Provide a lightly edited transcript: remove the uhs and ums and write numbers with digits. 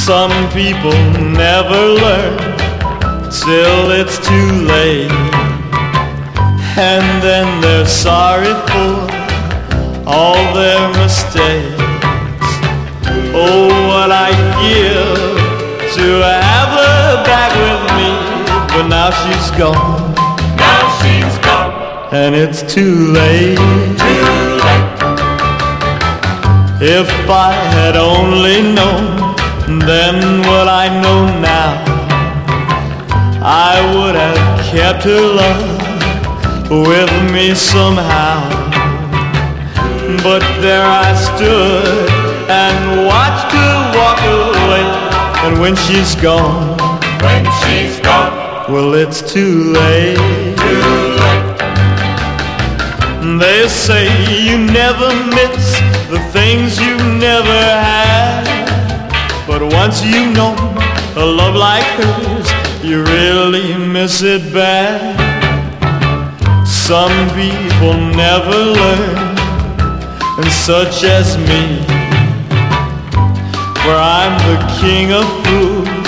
Some people never learn till it's too late, and then they're sorry for all their mistakes. Oh, what I'd give to have her back with me, but now she's gone. Now she's gone, and it's too late. too late. If I had only known then what I know now, I would have kept her love with me somehow. But there I stood and watched her walk away, and when she's gone, When she's gone, well, it's too late. too late. They say you never miss the things you never had, but once you know a love like hers, you really miss it bad. Some people never learn, and such as me, for I'm the king of fools,